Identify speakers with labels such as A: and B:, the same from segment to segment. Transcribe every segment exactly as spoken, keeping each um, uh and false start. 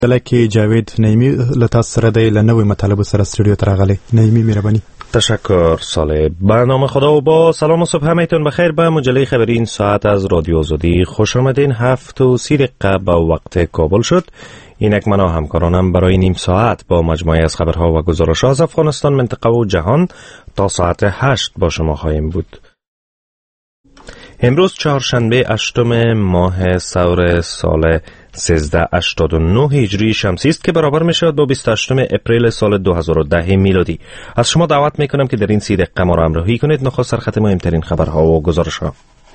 A: دلکی جاوید نیمی لطاس سرده لنوی مطالب سر استودیو تراغلی نیمی میربانی.
B: تشکر صالح. برنامه خدا و با سلام و صبح همیتون بخیر. به مجله خبری این ساعت از رادیو آزادی خوش آمدین. هفت و سی دقیقه به وقت کابل شد. اینک من و همکارانم برای نیم ساعت با مجموعه از خبرها و گزارش‌ها از افغانستان، منطقه و جهان تا ساعت هشت با شما خواهیم بود. امروز چهارشنبه هشتم ماه سور سال سیزده هشتاد و نه هجری شمسی است که برابر می شود با بیست و هشتم اپریل سال دو هزار و ده میلادی. از شما دعوت می کنم که در این سی دقیقه ما را همراهی کنید. نخست سرخط مهمترین خبرها و گزارش‌ها.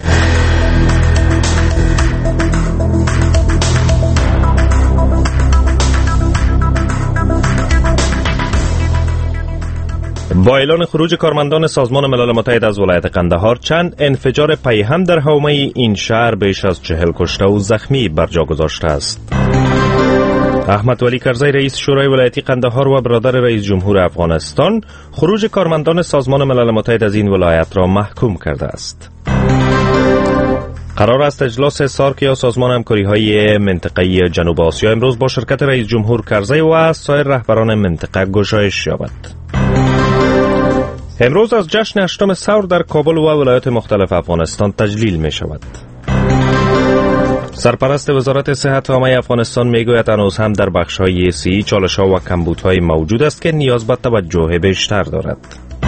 B: با اعلان خروج کارمندان سازمان ملل متحد از ولایت قندهار، چند انفجار پیهم در حومه این شهر بیش از چهل کشته و زخمی بر جا گذاشته است. احمد ولی کرزی رئیس شورای ولایتی قندهار و برادر رئیس جمهور افغانستان خروج کارمندان سازمان ملل متحد از این ولایت را محکوم کرده است. قرار است اجلاس سارک یا سازمان همکاری‌های منطقه‌ای جنوب آسیا امروز با شرکت رئیس جمهور کرزی و سایر رهبران منطقه گشایش یابد. امروز از جشن هشتم ثور در کابل و ولایات مختلف افغانستان تجلیل می شود. سرپرست وزارت صحت عامه افغانستان می گوید هنوز هم در بخش‌های سی چالش‌ها و کمبودهای موجود است که نیاز به توجه بیشتر دارد.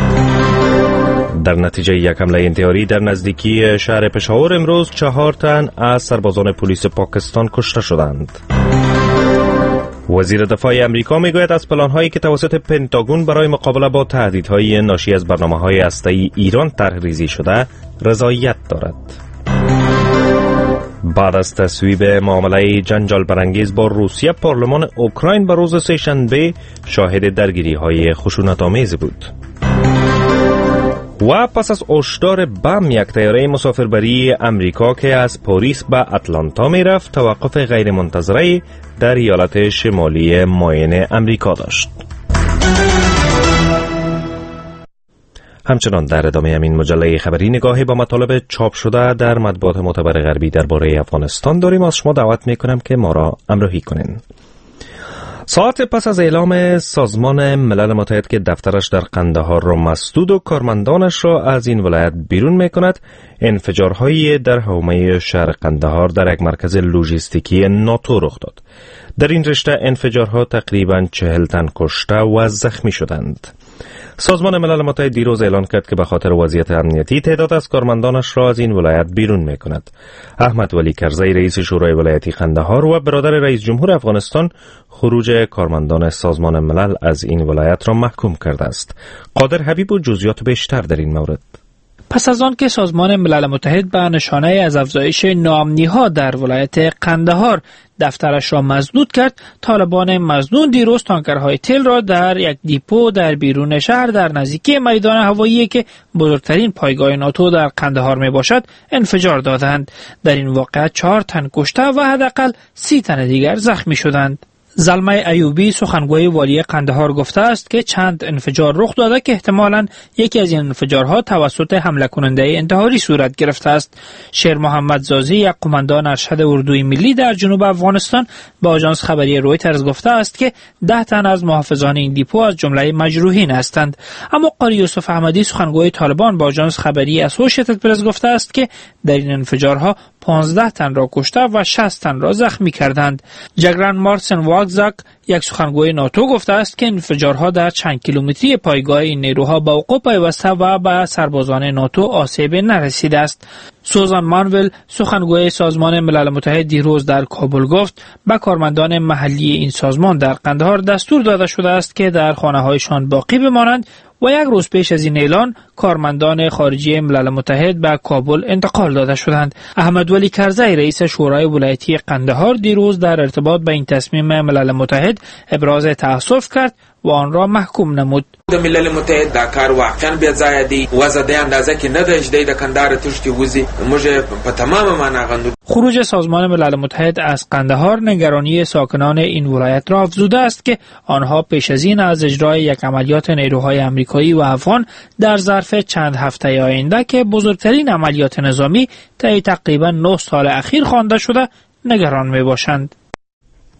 B: در نتیجه یک حمله انتحاری در نزدیکی شهر پشاور امروز چهار تن از سربازان پلیس پاکستان کشته شدند. وزیر دفاع امریکا میگوید از پلان‌هایی که توسط پنتاگون برای مقابله با تهدیدهای ناشی از برنامه‌های هسته‌ای ایران طرح‌ریزی شده رضایت دارد. بعد از تصویب معامله جنجال برانگیز با روسیه، پارلمان اوکراین به روز سه‌شنبه شاهد درگیری‌های خشونت‌آمیز بود. و پس از هشدار بم یک طیاره مسافربری امریکا که از پاریس به اتلانتا می رفت توقف غیرمنتظره در ایالت شمالی ماین امریکا داشت. همچنان در ادامه همین مجله خبری نگاهی با مطالب چاپ شده در مطبوعات معتبر غربی درباره افغانستان داریم. از شما دعوت می کنم که ما را همراهی کنین. ساعت پس از اعلام سازمان ملل متحد که دفترش در قندهار را مسدود و کارمندانش را از این ولایت بیرون می کند، انفجارهایی در حومه شهر قندهار در یک مرکز لوجستیکی ناتو رخ داد. در این رشته انفجارها تقریباً چهل تن کشته و زخمی شدند. سازمان ملل متحد دیروز اعلان کرد که به خاطر وضعیت امنیتی تعداد از کارمندانش را از این ولایت بیرون می کند. احمد ولی کرزی رئیس شورای ولایتی قندهار و برادر رئیس جمهور افغانستان خروج کارمندان سازمان ملل از این ولایت را محکوم کرده است. قادر حبیب و جزئیات بیشتر در این مورد.
C: پس از آن که سازمان ملل متحد به نشانه از افزایش ناامنی‌ها در ولایت قندهار دفترش را مسدود کرد، طالبان مظنون دیروز تانکرهای تیل را در یک دیپو در بیرون شهر در نزدیکی میدان هوایی که بزرگترین پایگاه ناتو در قندهار می باشد انفجار دادند. در این واقعه چهار تن کشته و حداقل سی تن دیگر زخمی شدند. زلمه ایوبی سخنگوی والی قندهار گفته است که چند انفجار رخ داده که احتمالاً یکی از این انفجارها توسط حمله کننده انتحاری صورت گرفته است. شیر محمد زازی، یک قماندان ارشد اردوی ملی در جنوب افغانستان، به آژانس خبری رویترز گفته است که ده تن از محافظان این دیپو از جمله مجروحین هستند. اما قاری یوسف احمدی سخنگوی طالبان به آژانس خبری اسوشیتد پرس گفته است که در این انفجارها پانزده تن را کشته و شصت تن را زخمی کردند. جگران مارسن واگزاک، یک سخنگوی ناتو، گفته است که انفجارها در چند کیلومتری پایگاه این نیروها به وقوع پیوسته و به سربازان ناتو آسیب نرسیده است. سوزان مانول، سخنگوی سازمان ملل متحد، دیروز در کابل گفت به کارمندان محلی این سازمان در قندهار دستور داده شده است که در خانه‌هایشان باقی بمانند و یک روز پیش از این اعلان کارمندان خارجی ملل متحد به کابل انتقال داده شدند. احمد ولی کرزی رئیس شورای ولایتی قندهار دیروز در ارتباط با این تصمیم ملل متحد ابراز تأسف کرد و آن را محکوم نمود.
D: د ملل متحد دا کار واقعا بې ځایه دی، وضع د اندازه کې نه ده چې د کندهار تشتي وزي موږ په تمام معنا غندو.
C: خروج سازمان ملل متحد از قندهار نگرانی ساکنان این ولایت را افزوده است که آنها پیش از این از اجرای یک عملیات نیروهای آمریکایی و افغان در ظرف چند هفته آینده که بزرگترین عملیات نظامی طی تقریبا نه سال اخیر خوانده شده نگران می باشند.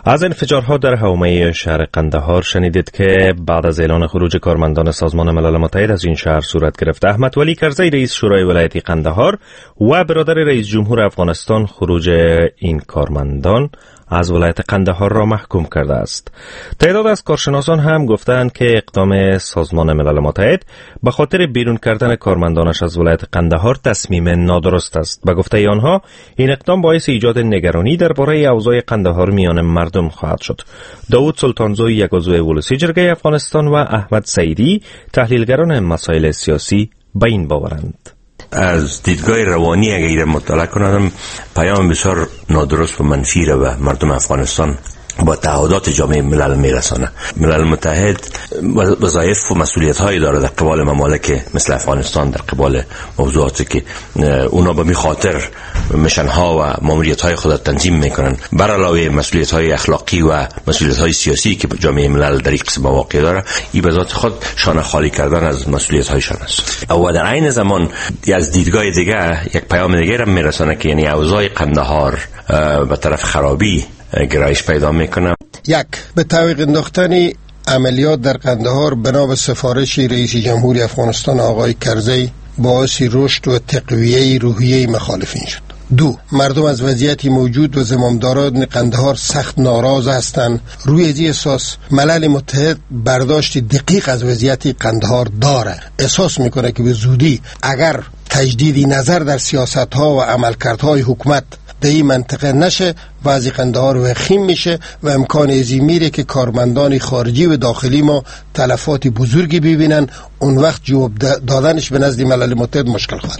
B: از انفجارها در حومه شهر قندهار شنیدید که بعد از اعلان خروج کارمندان سازمان ملل متحد از این شهر صورت گرفت. احمد ولی کرزی رئیس شورای ولایتی قندهار و برادر رئیس جمهور افغانستان خروج این کارمندان از ولایت قندهار را محکوم کرده است. تعداد از کارشناسان هم گفتند که اقدام سازمان ملل متحد به خاطر بیرون کردن کارمندانش از ولایت قندهار تصمیم نادرست است. به گفته آنها این اقدام باعث ایجاد نگرانی درباره اوضاع قندهار میان مردم خواهد شد. داوود سلطانزوی، یک عضو ولسی جرگه افغانستان، و احمد سعیدی، تحلیلگران مسائل سیاسی، به این باورند.
E: از دیدگاه روانی اگر این مطالعه کنم، پیام بسیار نادرست و منفی را به مردم افغانستان با تعهدات جامعه ملل میرسانه. ملل متحد وظایف و مسئولیت هایی داره در قبال ممالک مثل افغانستان، در قبال موضوعاتی که اونا به می خاطر مشن ها و ماموریت های خود تنظیم میکنن، بر علاوه مسئولیت های اخلاقی و مسئولیت های سیاسی که جامعه ملل در این قسم مواقع داره، این به ذات خود شانه خالی کردن از مسئولیت هایشان است. و در عین زمان از دیدگاه دیگه یک پیام دیگه را میرسانه که یعنی اوضاع قندهار به طرف خرابی گرایش پیدا میکنه.
F: یک، به تعویق انداختن عملیات در قندهار بنا به سفارش رئیس جمهوری افغانستان آقای کرزی باعث رشد و تقویه روحیه مخالفین شد. دو، مردم از وضعیت موجود و زمامداران قندهار سخت ناراض هستند. روی این اساس ملل متحد برداشت دقیق از وضعیت قندهار داره. احساس میکنه که به زودی اگر تجدیدی نظر در سیاست ها و عملکردهای حکومت در این منطقه نشه، وضع قندهار وخیم میشه و امکان ازی میره که کارمندان خارجی و داخلی ما تلفات بزرگی ببینن. اون وقت جواب دادنش به نزد ملل متحد مشکل خواهد.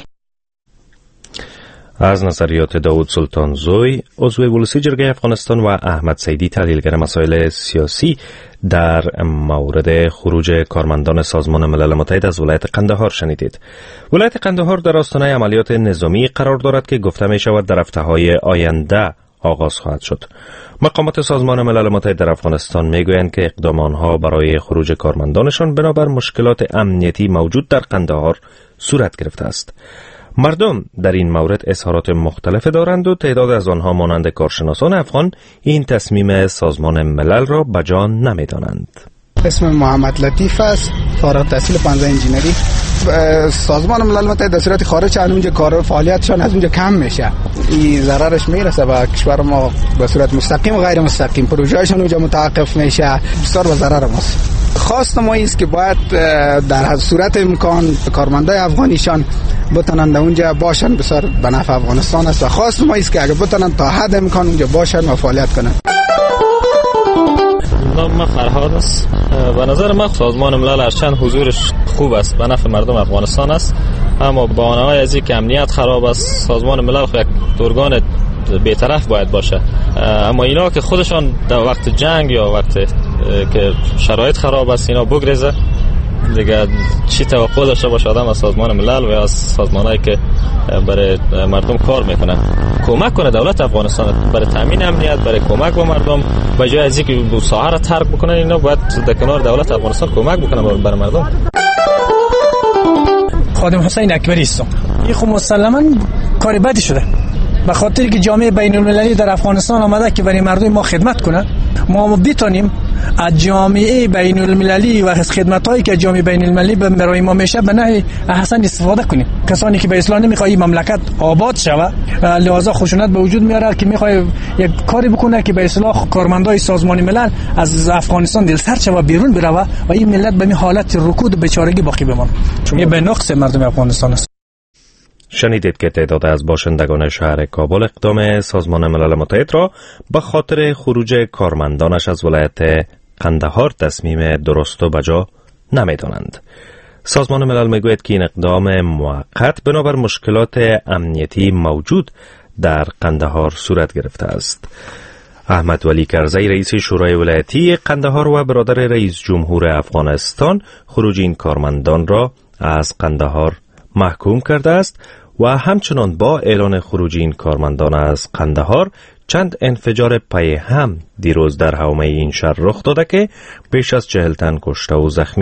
B: از نظریات داوود سلطانزوی، عضو ولسی جرگه افغانستان، و احمد سعیدی، تحلیلگر مسائل سیاسی، در مورد خروج کارمندان سازمان ملل متحد از ولایت قندهار شنیدید. ولایت قندهار در آستانه عملیات نظامی قرار دارد که گفته می شود در هفته‌های آینده آغاز خواهد شد. مقامات سازمان ملل متحد در افغانستان می گویند که اقدام آنها برای خروج کارمندانشان بنابر مشکلات امنیتی موجود در قندهار صورت گرفته است. مردم در این مورد اظهارات مختلف دارند و تعداد از آنها مانند کارشناسان افغان این تصمیم سازمان ملل را بجا نمی‌دانند.
G: اسم محمد لطیف است، فارغ التحصیل پانزده انجینری. سازمان ملل متحد در صورت خارج از اونجا کار فعالیتشان از اونجا کم میشه. این ضررش میرسه به کشور ما به صورت مستقیم و غیر مستقیم. پروژه‌هاشون اونجا متوقف میشه، بسیار به ضرر ماست. خواست ما است که باید در صورت امکان کارمندای افغانیشان بتونن در اونجا باشن، بسیار به نفع افغانستان است و خواست ما است که اگه بتونن تا حد امکان اونجا باشن و فعالیت کنن.
H: نام من فرهاد است. به نظر من سازمان ملل هرچند حضورش خوب است به نفع مردم افغانستان است، اما بهانه‌های از اینکه امنیت خراب است، سازمان ملل یک ارگان بی‌طرف باید باشه. اما اینا که خودشان در وقت جنگ یا وقت که شرایط خراب است اینا بگریزه، دیگه چی توقع داشته باشه آدم از سازمان ملل و از سازمانایی که برای مردم کار میکنن؟ کمک کنه دولت افغانستان برای تامین امنیت، برای کمک به مردم، به جای از اینکه به ساحه را ترک بکنن اینا باید در کنار دولت افغانستان کمک بکنه برای مردم.
I: خادم حسین اکبری هستم. این خب مسلماً کار بدی شده، به خاطر که جامعه بین المللی در افغانستان آمده که برای مردم ما خدمت کنه. ما بتونیم از جامعه بین المللی و از خدمتایی که جامعه بین المللی برای ما میشه به نحو احسن استفاده کنیم. کسانی که به اصلاح نمیخواد این مملکت آباد شود، لحاظا خشونت به وجود میاره که میخواد یک کاری بکنه که به اصلاح کارمندای سازمان ملل از افغانستان دلسرد شود و بیرون بره و این ملت به این حالت رکود و بیچارگی باقی بمونه. این به نقص مردم افغانستان است.
B: شنیدید که تعداد از باشندگان شهر کابل اقدام سازمان ملل متحد را به خاطر خروج کارمندانش از ولایت قندهار تصمیم درست و بجا نمی‌دانند. سازمان ملل میگوید که این اقدام موقت بنابر مشکلات امنیتی موجود در قندهار صورت گرفته است. احمد ولی کرزی رئیس شورای ولایتی قندهار و برادر رئیس جمهور افغانستان خروج این کارمندان را از قندهار محکوم کرده است و همچنان با اعلان خروج این کارمندان از قندهار چند انفجار پی هم دیروز در حومه این شهر رخ داده که بیش از چهل تن کشته و زخمی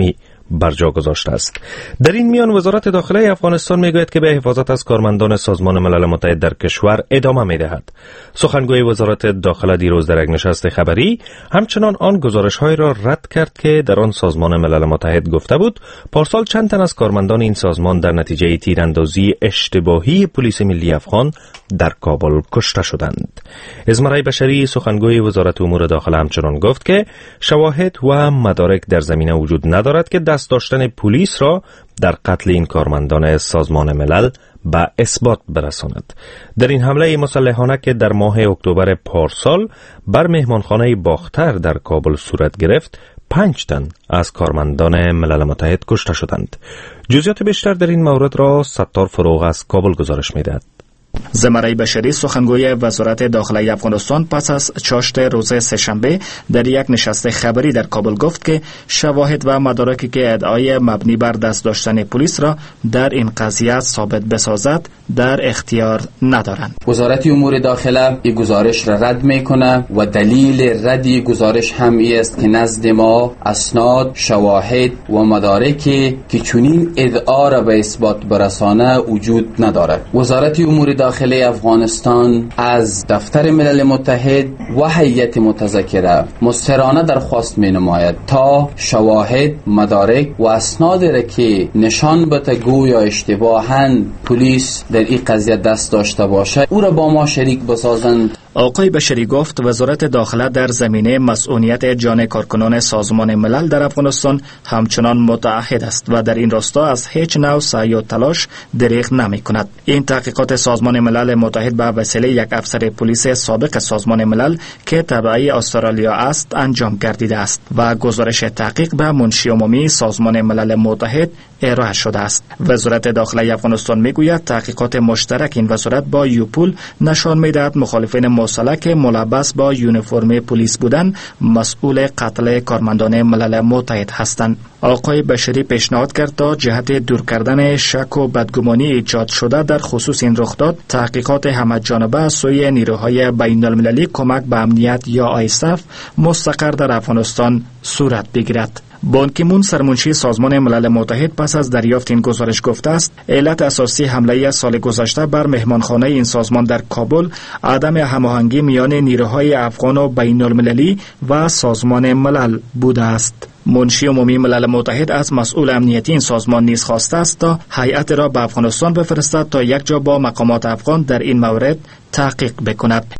B: بر جا گذاشته است. در این میان وزارت داخله افغانستان میگوید که به حفاظت از کارمندان سازمان ملل متحد در کشور ادامه میدهد. سخنگوی وزارت داخله دیروز در یک نشست خبری همچنان آن گزارش‌های را رد کرد که در آن سازمان ملل متحد گفته بود پارسال چند تن از کارمندان این سازمان در نتیجه تیراندازی اشتباهی پلیس ملی افغان در کابل کشته شدند. ازمرای بشری سخنگوی وزارت امور داخله همچنان گفت که شواهد و مدارک در زمینه وجود ندارد که دست داشتن پلیس را در قتل این کارمندان سازمان ملل به اثبات برساند. در این حمله مسلحانه که در ماه اکتبر پارسال بر مهمانخانه باختر در کابل صورت گرفت، پنج تن از کارمندان ملل متحد کشته شدند. جزئیات بیشتر در این مورد را ستار فروغ از کابل گزارش می‌دهد.
J: زمرای بشری سخنگوی وزارت داخله افغانستان پس از چاشت روز سه‌شنبه در یک نشست خبری در کابل گفت که شواهد و مدارکی که ادعای مبنی بر دست داشتن پلیس را در این قضیه ثابت بسازد در اختیار ندارند.
K: وزارت امور داخله این گزارش را رد میکنه و دلیل ردی گزارش هم است که نزد ما اسناد، شواهد و مدارکی که چنین ادعا را به اثبات برسانه وجود ندارد. وزارت امور داخلی افغانستان از دفتر ملل متحد و هیئت متذکره مسترانه درخواست می نماید تا شواهد، مدارک و اسناد را که نشان بده گویا اشتباهاً پلیس در این قضیه دست داشته باشه او را با ما شریک بسازند.
J: آقای بشری گفت وزارت داخله در زمینه مسئولیت جان کارکنان سازمان ملل در افغانستان همچنان متعهد است و در این راستا از هیچ نوع سعی و تلاش دریغ نمی کند. این تحقیقات سازمان ملل متحد به وسیله یک افسر پلیس سابق سازمان ملل که تبعی استرالیا است انجام گردیده است و گزارش تحقیق به منشی عمومی سازمان ملل متحد ارائه شده است. وزارت داخله افغانستان میگوید تحقیقات مشترک این وزارت با یوپول نشان میدهد مخالفین مسلح که ملبس با یونیفرم پلیس بودن مسئول قتل کارمندان ملل متحد هستند. آقای بشری پیشنهاد کرد تا جهت دور کردن شک و بدگمانی ایجاد شده در خصوص این رخداد تحقیقات همه‌جانبه از سوی نیروهای بین‌المللی کمک به امنیت یا آیسف مستقر در افغانستان صورت بگیرد. بان کی مون سرمنشی سازمان ملل متحد پس از دریافت این گزارش گفته است علت اساسی حمله سال گذشته بر مهمانخانه این سازمان در کابل عدم هماهنگی میان نیروهای افغان و بین المللی و سازمان ملل بوده است. منشی عمومی ملل متحد از مسئول امنیتی این سازمان نیز خواسته است تا هیئت را به افغانستان بفرستد تا یک جا با مقامات افغان در این مورد تحقیق بکند.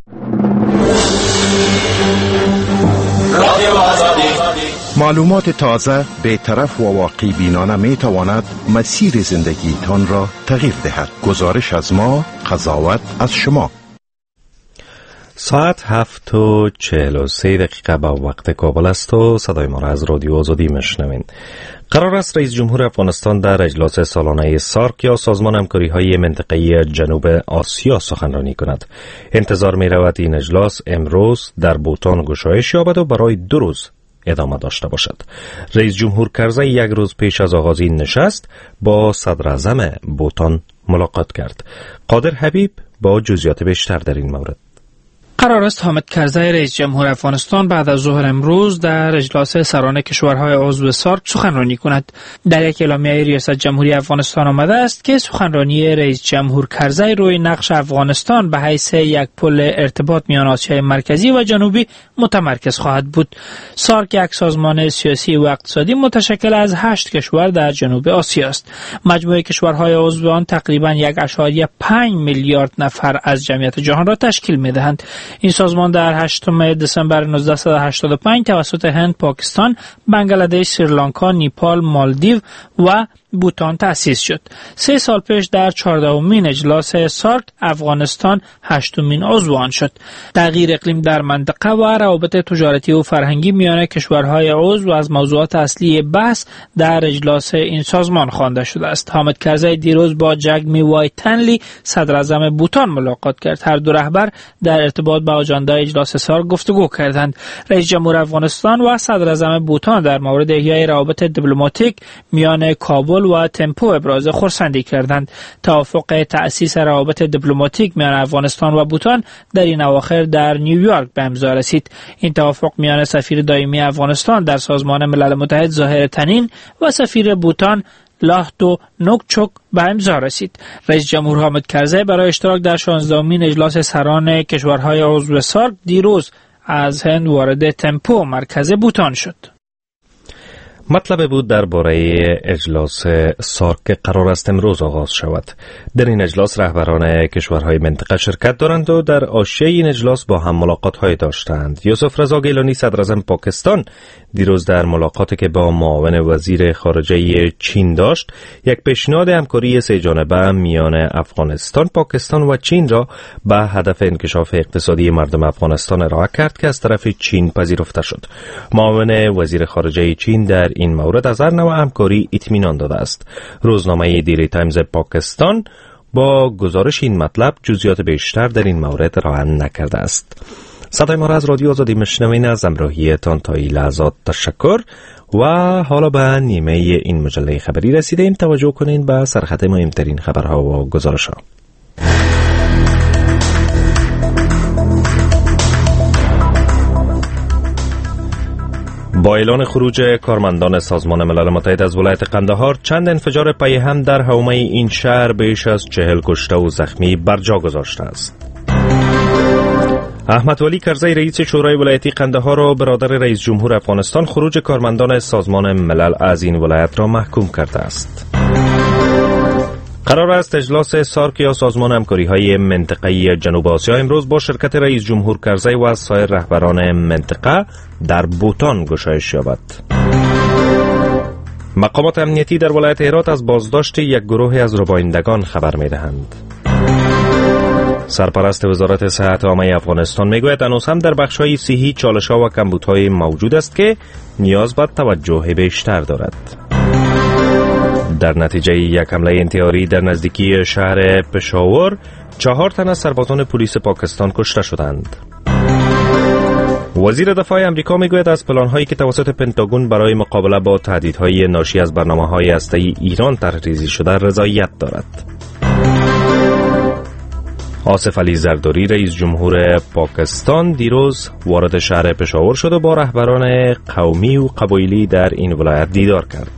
L: معلومات تازه، بی‌طرف و واقعی بینانه می تواند مسیر زندگی تان را تغییر دهد. گزارش از ما، قضاوت از شما.
B: ساعت هفت و چهل و سه دقیقه با وقت کابل است و صدای ما را از رادیو آزادی میشنوین. قرار است رئیس جمهور افغانستان در اجلاس سالانه سارک یا سازمان همکاری‌های منطقه‌ای جنوب آسیا سخنرانی کند. انتظار می رود این اجلاس امروز در بوتان گشایش یابد و برای دو روز ادامه داشته باشد. رئیس جمهور کرزی یک روز پیش از آغاز این نشست با صدر اعظم بوتان ملاقات کرد. قادر حبیب با جزئیات بیشتر در این مورد.
C: قرار است حامد کرزی رئیس جمهور افغانستان بعد از ظهر امروز در اجلاس سران کشورهای عضو سارک سخنرانی کند. در یک اعلامیه ریاست جمهوری افغانستان آمده است که سخنرانی رئیس جمهور کرزی روی نقش افغانستان به حیث یک پل ارتباط میان آسیای مرکزی و جنوبی متمرکز خواهد بود. سارک یک سازمان سیاسی و اقتصادی متشکل از هشت کشور در جنوب آسیا است. مجموع کشورهای عضو آن تقریباً یک ممیز پنج میلیارد نفر از جمعیت جهان را تشکیل می‌دهند. این سازمان در هشتم دسامبر نوزده صد و هشتاد و پنج توسط هند، پاکستان، بنگلادش، سریلانکا، نیپال، مالدیو و بوتان تأسیس شد. سه سال پیش در چهاردهمین اجلاس سارک افغانستان هشتمین عضو آن شد. تغییر اقلیم در منطقه و روابط تجارتی و فرهنگی میان کشورهای عضو از موضوعات اصلی بحث در اجلاس این سازمان خوانده شده است. حامد کرزی دیروز با جگمی وایتنلی صدر اعظم بوتان ملاقات کرد. هر دو رهبر در ارتباط با آژانده اجلاس سارک گفتگو کردند. رئیس جمهور افغانستان و صدر اعظم بوتان در مورد احیای روابط دیپلماتیک میان کابل کابل و تمپو ابراز خرسندی کردند. توافق تأسیس روابط دیپلماتیک میان افغانستان و بوتان در این اواخر در نیویورک به امضا رسید. این توافق میان سفیر دائمی افغانستان در سازمان ملل متحد ظاهر تنین و سفیر بوتان لاهتو نوکچوک به امضا رسید. رئیس جمهور حامد کرزی برای اشتراک در شانزدهمین اجلاس سران کشورهای عضو سارک دیروز از هند وارد تمپو مرکز بوتان شد.
B: مطلب بود درباره اجلاس سارک که قرار است امروز آغاز شود. در این اجلاس رهبران کشورهای منطقه شرکت دارند و در حاشیه این اجلاس با هم ملاقات‌های داشتند. یوسف رضا گیلانی صدراعظم پاکستان دیروز در ملاقاتی که با معاون وزیر خارجه چین داشت، یک پیشنهاد همکاری سه جانبه میان افغانستان، پاکستان و چین را به هدف انکشاف اقتصادی مردم افغانستان ارائه کرد که از طرف چین پذیرفته شد. معاون وزیر خارجه چین در این مورد از هر نوع همکاری اطمینان داده است. روزنامه دیلی تایمز پاکستان با گزارش این مطلب جزئیات بیشتر در این مورد ارائه نکرده است. صدای ما را از رادیو آزادی میشنوین. از همراهیتان تا این لحظات تشکر و حالا به نیمه این مجله خبری رسیدیم. توجه کنین به سرخط مهمترین خبرها و گزارش‌ها. با اعلان خروج کارمندان سازمان ملل متحد از ولایت قندهار، چند انفجار پای هم در حومه این شهر بیش از چهل کشته و زخمی بر جا گذاشته است. احمد ولی کرزی رئیس شورای ولایتی قندهار و برادر رئیس جمهور افغانستان خروج کارمندان سازمان ملل از این ولایت را محکوم کرده است. قرار است اجلاس سارک یا سازمان همکاری‌های منطقه‌ای جنوب آسیا امروز با شرکت رئیس جمهور کرزی و سایر رهبران منطقه در بوتان گشایش یابد. مقامات امنیتی در ولایت هرات از بازداشت یک گروه از ربایندگان خبر می‌دهند. سرپرست وزارت صحت عامه افغانستان میگوید هنوز هم در بخش‌های صحی چالش‌ها و کمبودهای موجود است که نیاز به توجه بیشتر دارد. در نتیجه یک حمله انتحاری در نزدیکی شهر پشاور، چهار تن از سربازان پلیس پاکستان کشته شدند. وزیر دفاع امریکا میگوید از پلان‌هایی که توسط پنتاگون برای مقابله با تهدیدهای ناشی از برنامه‌های هسته‌ای ایران طرح‌ریزی شده رضایت دارد. آصف علی زرداری رئیس جمهور پاکستان دیروز وارد شهر پشاور شد و با رهبران قومی و قبایلی در این ولایت دیدار کرد.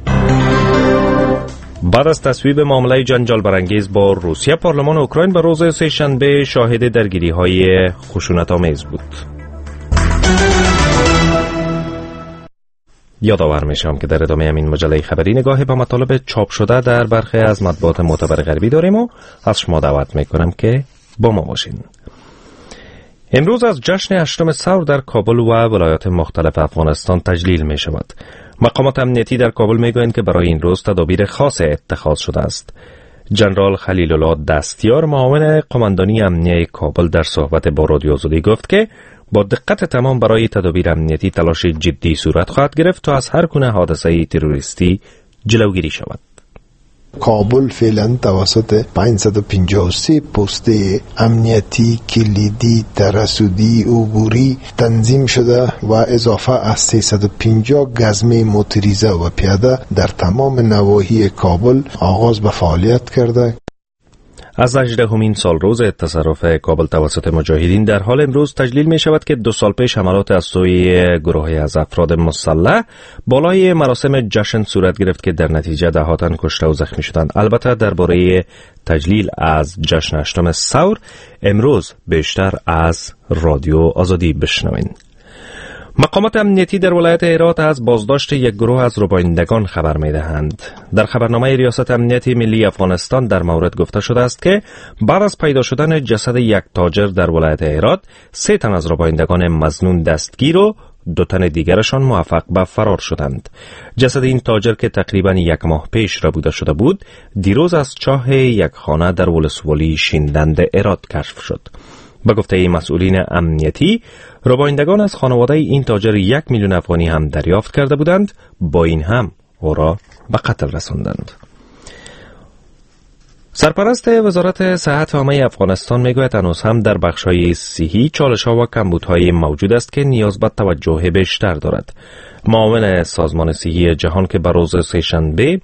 B: بعد از تصویب معامله جنجال برانگیز با روسیه، پارلمان اوکراین به روز سه‌شنبه شاهد درگیری‌های خشونت‌آمیز بود. یادآور میشم که در ادامه همین مجله خبری نگاهی به مطالب چاپ شده در برخی از مطبوعات معتبر غربی داریم و از شما دعوت میکنم که با ما باشین. امروز از جشن هشتم ثور در کابل و ولایات مختلف افغانستان تجلیل می شود. مقامات امنیتی در کابل میگویند که برای این روز تدابیر خاص اتخاذ شده است. جنرال خلیل الله دستیار معاون قماندانی امنیه کابل در صحبت با رادیو آزادی گفت که با دقت تمام برای تدابیر امنیتی تلاش جدی صورت خواهد گرفت تا از هر گونه حادثه تروریستی جلوگیری شود.
M: کابل فعلا توسط پانصد و پنجاه و سه پست امنیتی کلیدی ترصدی عبوری تنظیم شده و اضافه از سیصد و پنجاه گزمه موتوریزه و پیاده در تمام نواحی کابل آغاز به فعالیت کرده.
B: از هجدهمین سال روز تصرف کابل توسط مجاهدین در حال امروز تجلیل می شود که دو سال پیش حملات از سوی گروهی از افراد مسلح بالای مراسم جشن صورت گرفت که در نتیجه ده ها تن کشته و زخمی شدند. البته درباره تجلیل از جشن هشتم ثور امروز بیشتر از رادیو آزادی بشنوین. مقامات امنیتی در ولایت هرات از بازداشت یک گروه از ربایندگان خبر می‌دهند. در خبرنامه ریاست امنیت ملی افغانستان در مورد گفته شده است که بعد از پیدا شدن جسد یک تاجر در ولایت هرات، سه تن از ربایندگان مظنون دستگیر و دو تن دیگرشان موفق به فرار شدند. جسد این تاجر که تقریباً یک ماه پیش ربوده شده بود، دیروز از چاه یک خانه در ولسوالی شیندند هرات کشف شد. به گفته مسئولین امنیتی، ربایندگان از خانواده این تاجر یک میلیون افغانی هم دریافت کرده بودند، با این هم او را به قتل رساندند. سرپرست وزارت صحت عامه افغانستان میگوید هنوز هم در بخش‌های صحی چالش‌ها و کمبودهای موجود است که نیاز به توجه بیشتر دارد. معاون سازمان صحی جهان که به روز سه‌شنبه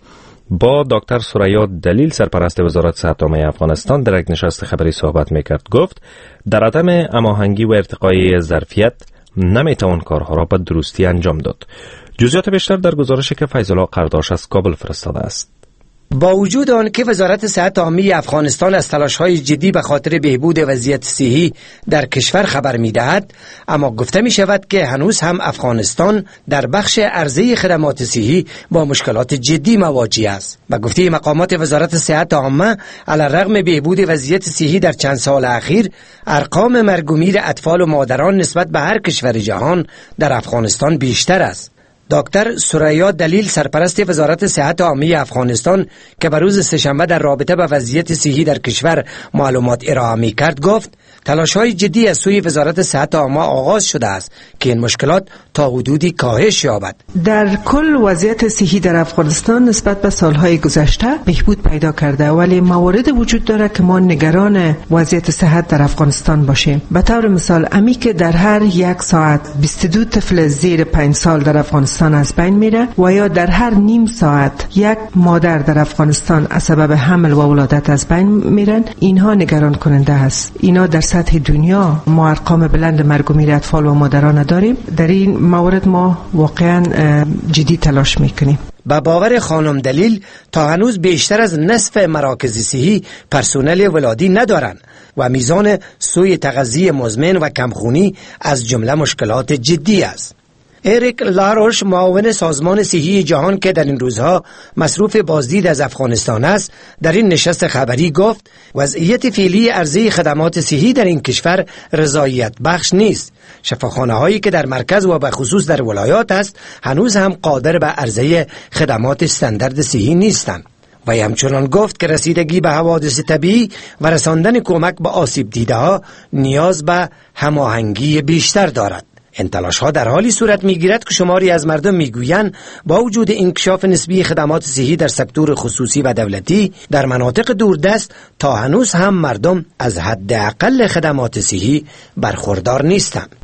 B: با دکتر ثریا دلیل سرپرست وزارت صحت عامه افغانستان در یک نشست خبری صحبت میکرد. گفت در عدم هماهنگی و ارتقای ظرفیت نمیتوان کارها را به درستی انجام داد. جزئیات بیشتر در گزارشی که فیض الله قرداش از کابل فرستاده است.
N: با وجود آن که وزارت صحت عامه افغانستان از تلاش‌های جدی به خاطر بهبود وضعیت صحی در کشور خبر می‌دهد، اما گفته می‌شود که هنوز هم افغانستان در بخش عرضه خدمات صحی با مشکلات جدی مواجه است. به گفته مقامات وزارت صحت عامه، علی‌رغم بهبود وضعیت صحی در چند سال اخیر، ارقام مرگ و میر اطفال و مادران نسبت به هر کشور جهان در افغانستان بیشتر است. دکتر ثریا دلیل سرپرست وزارت صحت عامه افغانستان که بر روز سه‌شنبه در رابطه با وضعیت صحی در کشور معلومات ارائه می کرد گفت تلاش‌های جدی از سوی وزارت صحت عامه آغاز شده است که این مشکلات تا حدودی کاهش یابد.
O: در کل وضعیت صحی در افغانستان نسبت به سالهای گذشته بهبود پیدا کرده، ولی موارد وجود داره که ما نگران وضعیت صحت در افغانستان باشیم. به طور مثال امی که در هر یک ساعت بیست و دو طفل زیر پنج سال در افغانستان از بین میره و یا در هر نیم ساعت یک مادر در افغانستان از سبب حمل و ولادت از بین میرن، اینها نگران کننده است. اینا در سطح دنیا ما ارقام بلند مرگ و میر اطفال و مادران داریم. در این مورد ما واقعا جدی تلاش میکنیم.
N: با باور خانم دلیل تا هنوز بیشتر از نصف مراکز صحی پرسنل ولادی ندارند و میزان سوء تغذیه مزمن و کمخونی از جمله مشکلات جدی است. اریک لاروش معاون سازمان صحی جهان که در این روزها مصروف بازدید از افغانستان است، در این نشست خبری گفت وضعیت فعلی عرضه خدمات صحی در این کشور رضایت بخش نیست. شفاخانه هایی که در مرکز و به خصوص در ولایات است هنوز هم قادر به عرضه خدمات استاندارد صحی نیستند. و همچنان گفت که رسیدگی به حوادث طبیعی و رساندن کمک به آسیب دیده ها نیاز به هماهنگی بیشتر دارد. این تلاش ها در حالی صورت می گیرد که شماری از مردم می گویند با وجود انکشاف نسبی خدمات صحی در سکتور خصوصی و دولتی در مناطق دوردست تا هنوز هم مردم از حداقل خدمات صحی برخوردار نیستند.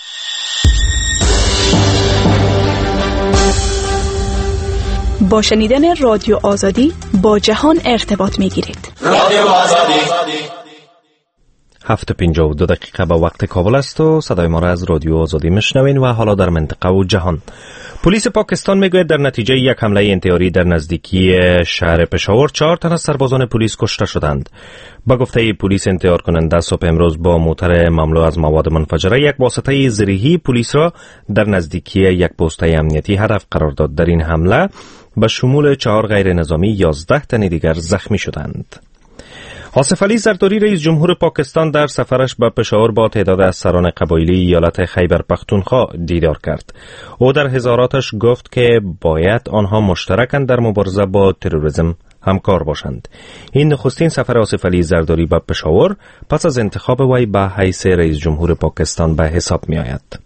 P: با شنیدن رادیو آزادی با جهان ارتباط می گیرید.
B: رادیو آزادی هفت پنجاه و دو دقیقه به وقت کابل است و صدای ما را از رادیو آزادی میشنوین و حالا در منطقه و جهان. پلیس پاکستان میگوید در نتیجه یک حمله انتحاری در نزدیکی شهر پشاور چهار تن از سربازان پلیس کشته شدند. با گفته پلیس انتحار کننده صبح امروز با موتر مملو از مواد منفجره یک واسطه زرهی پلیس را در نزدیکی یک پست امنیتی هدف قرار داد. در این حمله به شمول چهار غیر نظامی یازده تن دیگر زخمی شدند. آصف علی زرداری رئیس جمهور پاکستان در سفرش به پشاور با تعداد از سران قبایلی ایالت خیبر پختونخوا دیدار کرد. او در حضاراتش گفت که باید آنها مشترکاً در مبارزه با تروریسم همکار باشند. این نخستین سفر آصف علی زرداری به پشاور پس از انتخاب وی به حیث رئیس جمهور پاکستان به حساب می آید.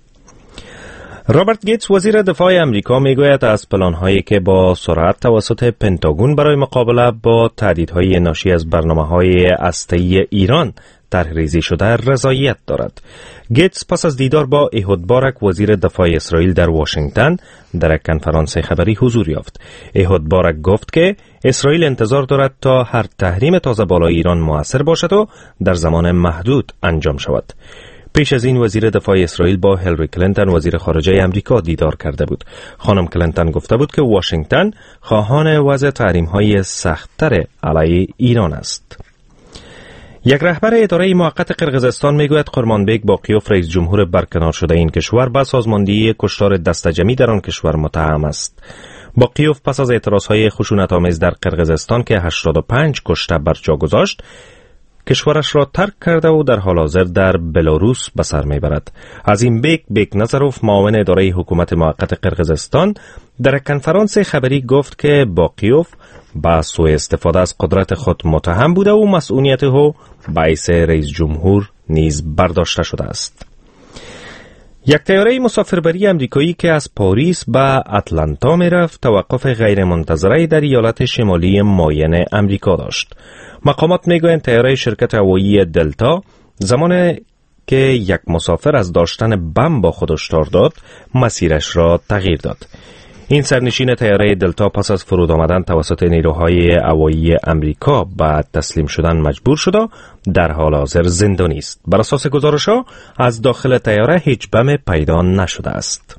B: رابرت گیتس وزیر دفاع امریکا میگوید از پلان‌هایی که با سرعت توسط پنتاگون برای مقابله با تهدیدهای ناشی از برنامه‌های هسته‌ای ایران طرح‌ریزی شده رضایت دارد. گیتس پس از دیدار با ایهود بارک وزیر دفاع اسرائیل در واشنگتن در یک کنفرانس خبری حضور یافت. ایهود بارک گفت که اسرائیل انتظار دارد تا هر تحریم تازه بالای ایران مؤثر باشد و در زمان محدود انجام شود. پیش از این وزیر دفاع اسرائیل با هیلاری کلینتون وزیر خارجه امریکا دیدار کرده بود. خانم کلینتون گفته بود که واشنگتن خواهان وضع تحریم‌های سخت‌تر علیه ایران است. یک رهبر اداره موقت قرقیزستان میگوید قرمانبک باقیوف رئیس جمهور برکنار شده این کشور به سازماندهی کشتار دستجمعی در آن کشور متهم است. باقیوف پس از اعتراضهای خشونت‌آمیز در قرقیزستان که هشتاد و پنج کشته بر جا گذاشت کشورش را ترک کرده و در حال حاضر در بلاروس به سر میبرد. عظیم بیک بیک نظروف معاون اداره حکومت موقت قرقیزستان در کنفرانس خبری گفت که باقیوف با سوء استفاده از قدرت خود متهم بوده و مسئولیت او به حیث رئیس جمهور نیز برداشته شده است. یک طیاره مسافربری امریکایی که از پاریس به اتلانتا میرفت توقف غیرمنتظره در ایالت شمالی ماین امریکا داشت. مقامات میگویند طیاره شرکت هوایی دلتا زمان که یک مسافر از داشتن بم با خود هشدار داد مسیرش را تغییر داد. این سرنشین طیاره دلتا پس از فرود آمدن توسط نیروهای هوایی امریکا بعد تسلیم شدن مجبور شد و در حال حاضر زندانی است. بر اساس گزارش‌ها از داخل طیاره هیچ بم پیدا نشده است.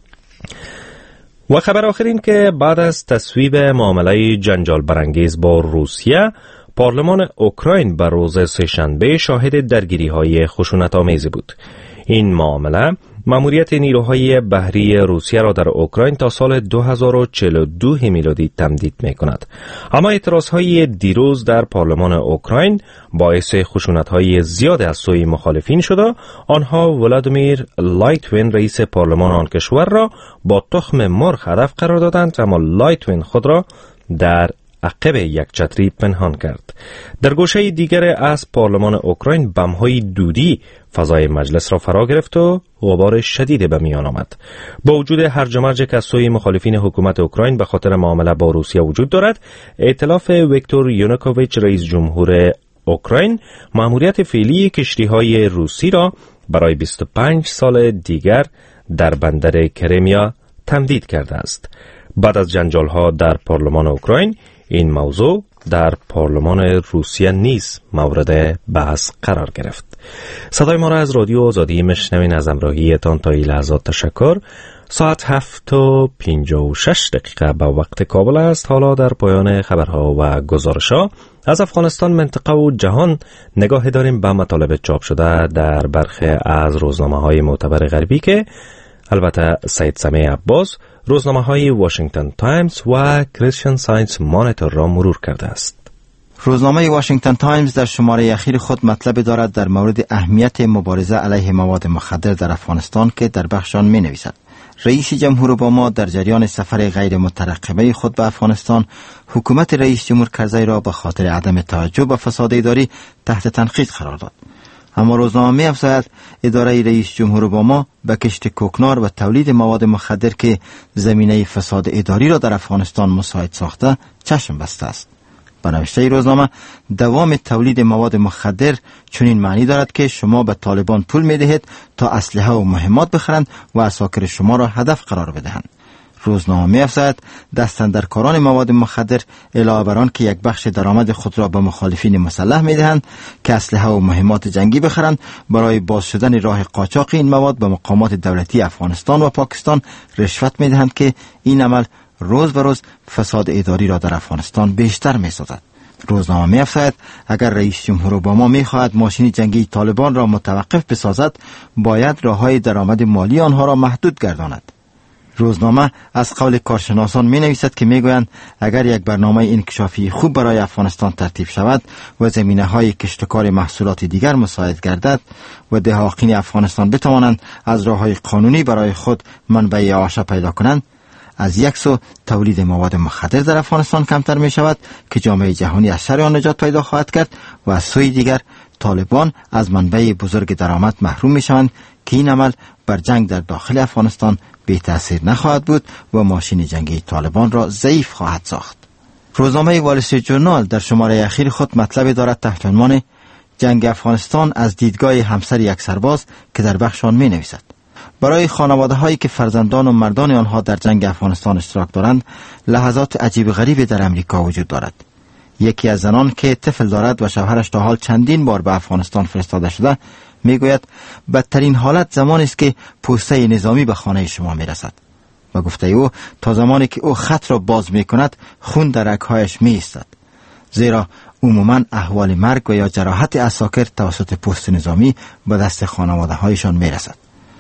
B: و خبر آخر این که بعد از تصویب معامله جنجال برانگیز با روسیه، پارلمان اوکراین بر روز سه‌شنبه شاهد درگیری‌های خشونت‌آمیز بود. این معامله مأموریت نیروهای بحری روسیه را در اوکراین تا سال دو هزار و چهل و دو میلادی تمدید می‌کند. اما اعتراض‌های دیروز در پارلمان اوکراین باعث خشونت‌های زیاد از سوی مخالفین شد. آنها ولادیمیر لایتوین رئیس پارلمان آن کشور را با تخم مرغ هدف قرار دادند، اما لایتوین خود را در عقب یک چتری پنهان کرد. در گوشه دیگر از پارلمان اوکراین بم‌های دودی فضای مجلس را فرا گرفت و غبار شدید به میان آمد. با وجود هرج و مرج که از سوی مخالفین حکومت اوکراین به خاطر معامله با روسیه وجود دارد، ائتلاف ویکتور یانوکوویچ رئیس جمهور اوکراین مأموریت فعلی کشتی‌های روسی را برای بیست و پنج سال دیگر در بندر کریمیا تمدید کرده است. بعد از جنجال‌ها در پارلمان اوکراین، این موضوع در پارلمان روسیه نیز مورد بحث قرار گرفت. صدای ما را از رادیو آزادی میشنوین. از همراهیتان تا این لحظات تشکر. ساعت هفت و پنجاه و شش دقیقه به وقت کابل است. حالا در پایان خبرها و گزارش‌ها از افغانستان، منطقه و جهان نگاه داریم به مطالب چاپ شده در برخی از روزنامه‌های معتبر غربی که البته سید سمیع عباس روزنامه‌های واشنگتن تایمز و کریستین ساینس مانیتور را مرور کرده است.
Q: روزنامه واشنگتن تایمز در شماره اخیر خود مطلب دارد در مورد اهمیت مبارزه علیه مواد مخدر در افغانستان که در بخش آن می نویسد: رئیس جمهور اوباما در جریان سفر غیر مترقبه خود به افغانستان، حکومت رئیس جمهور کرزی را به خاطر عدم توجه به فساد اداری تحت تنقید قرار داد. اما روزنامه می افزاید اداره رئیس جمهور اوباما به کشت کوکنار و تولید مواد مخدر که زمینه فساد اداری را در افغانستان مساعد ساخته چشم بسته است. به نوشته روزنامه، دوام تولید مواد مخدر چنین معنی دارد که شما به طالبان پول می دهید تا اسلحه و مهمات بخرند و عساکر شما را هدف قرار بدهند. روزنامه می افزاید دستاندرکاران مواد مخدر علاوه بر آن که یک بخش درآمد خود را به مخالفین مسلح می دهند که اسلحه و مهمات جنگی بخرند، برای باز شدن راه قاچاق این مواد به مقامات دولتی افغانستان و پاکستان رشوت می دهند که این عمل روز به روز فساد اداری را در افغانستان بیشتر می سازد. روزنامه می افزاید اگر رئیس جمهور اوباما می خواهد ماشین جنگی طالبان را متوقف بسازد، باید راههای درآمد مالی آنها را محدود گرداند. روزنامه از قول کارشناسان می نویسد که می گویند اگر یک برنامه انکشافی خوب برای افغانستان ترتیب شود و زمینه های کشتکار محصولات دیگر مساعد گردد و دهاقین افغانستان بتوانند از راه های قانونی برای خود منبع آشه پیدا کنند، از یک سو تولید مواد مخدر در افغانستان کمتر می شود که جامعه جهانی از شر آن نجات پیدا خواهد کرد و از سوی دیگر طالبان از منبع بزرگ درآمد محروم می شوند که این عمل بر جنگ در داخل افغانستان بی تأثیر نخواهد بود و ماشین جنگی طالبان را ضعیف خواهد ساخت. روزنامه وال استریت ژورنال در شماره اخیر خود مطلب دارد تحت عنوان جنگ افغانستان از دیدگاه همسر یک سرباز که در بخش آن می نویسد: برای خانواده هایی که فرزندان و مردان آنها در جنگ افغانستان اشتراک دارند، لحظات عجیب غریبی در امریکا وجود دارد. یکی از زنان که طفل دارد و شوهرش تا حال چندین بار به افغانستان فرستاده شده میگوید بدترین حالت زمانی است که پوسته نظامی به خانه شما میرسد. و گفته او تا زمانی که او خط را باز میکند خون در رگ‌هایش میایستد، زیرا عموما احوال مرگ و یا جراحت عساکر توسط پست نظامی به دست خانواده هایشان میرسد.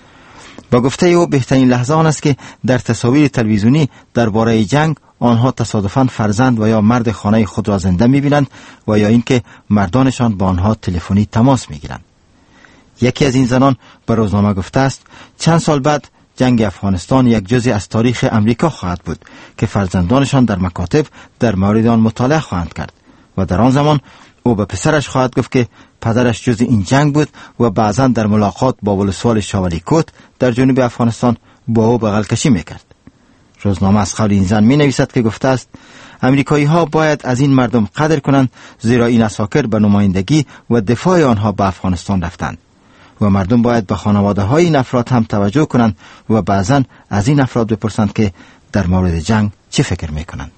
Q: با گفته او بهترین لحظه آن است که در تصاویر تلویزیونی درباره جنگ آنها تصادفاً فرزند و یا مرد خانه خود را زنده می‌بینند و یا اینکه مردانشان با آنها تلفنی تماس می‌گیرند. یکی از این زنان به روزنامه گفته است چند سال بعد جنگ افغانستان یک جزئی از تاریخ امریکا خواهد بود که فرزندانشان در مکاتب در مورد آن مطالعه خواهند کرد و در آن زمان او به پسرش خواهد گفت که پدرش جزء این جنگ بود و بعضا در ملاقات با ولسوال شاولی کوت در جنوب افغانستان با او بغل کشی میکرد. روزنامه از قول این زن می نویسد که گفته است امریکایی ها باید از این مردم قدر کنند، زیرا این عساکر به نمایندگی و دفاع آنها به افغانستان رفتند و مردم باید به خانواده های این افراد هم توجه کنند و بعضا از این افراد بپرسند که در مورد جنگ چه فکر میکنند.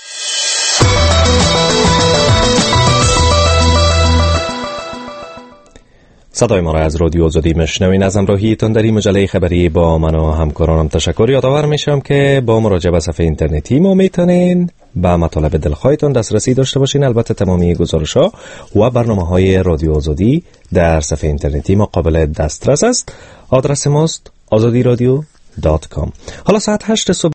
B: صدای ما را از رادیو آزادی میشنوین. از همراهیتان در این مجله خبری با من و همکارانم تشکر. یادآور میشم که با مراجعه به صفحه اینترنتی ما میتونین به مطالب دلخواهتان دسترسی داشته باشین. البته تمامی گزارش‌ها و برنامه‌های رادیو آزادی در صفحه اینترنتی ما قابل دسترس است. آدرس ماست آزادی رادیو دات کام. حالا ساعت هشت صبح